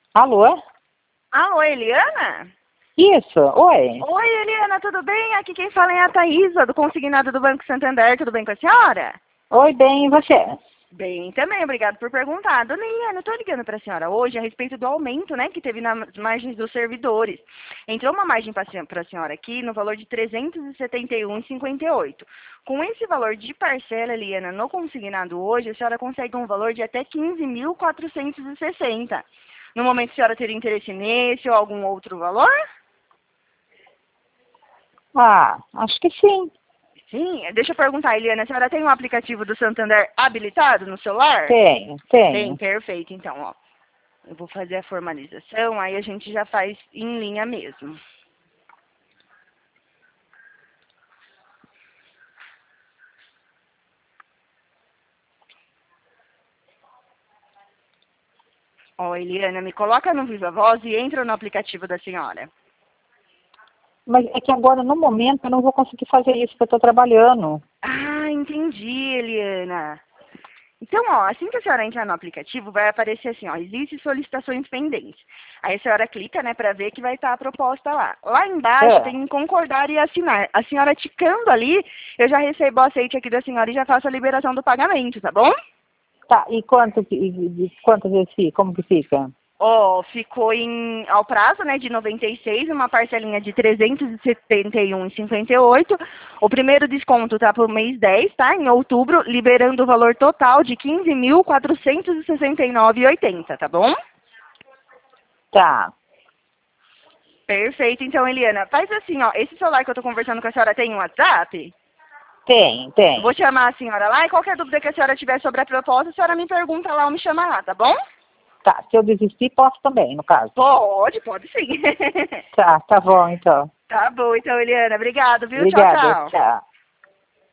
Alô? Alô, Eliana? Isso, oi. Oi, Eliana, tudo bem? Aqui quem fala é a Thaísa, do Consignado do Banco Santander. Tudo bem com a senhora? Oi, bem, e você? Bem também, obrigado por perguntar. Dona Eliana, eu estou ligando para a senhora hoje a respeito do aumento, né, que teve nas margens dos servidores. Entrou uma margem para a senhora aqui no valor de R$ 371,58. Com esse valor de parcela, Eliana, no consignado hoje, a senhora consegue um valor de até 15.460. No momento, a senhora teria interesse nesse ou algum outro valor? Ah, acho que sim. Sim, deixa eu perguntar, Eliana, a senhora tem um aplicativo do Santander habilitado no celular? Tenho, Tem, tenho. perfeito. Então, ó, eu vou fazer a formalização, aí a gente já faz em linha mesmo. Ó, Eliana, me coloca no Viva Voz e entra no aplicativo da senhora. Mas é que agora, no momento, eu não vou conseguir fazer isso, porque eu estou trabalhando. Ah, entendi, Eliana. Então, ó, assim que a senhora entrar no aplicativo, vai aparecer assim, ó, existem solicitações pendentes. Aí a senhora clica, né, para ver que vai estar a proposta lá. Lá embaixo É. tem em concordar e assinar. A senhora ticando ali, eu já recebo o aceite aqui da senhora e já faço a liberação do pagamento, tá bom? Tá, e quantas vezes fica? Como que fica? Ó, ficou ao prazo, né, de 96, uma parcelinha de 371,58. O primeiro desconto tá pro mês 10, tá? Em outubro, liberando o valor total de 15.469,80, tá bom? Tá, Perfeito. Então, Eliana, faz assim, ó, esse celular que eu tô conversando com a senhora tem um WhatsApp? tem, Eu vou tem. chamar a senhora lá e qualquer dúvida que a senhora tiver sobre a proposta, a senhora me pergunta lá ou me chama lá, tá bom? Tá, se eu desistir, posso também, no caso. Pode sim. Tá, tá bom, então. Tá bom, então, Eliana. Obrigado, viu? Tchau, Obrigada, tchau. tchau.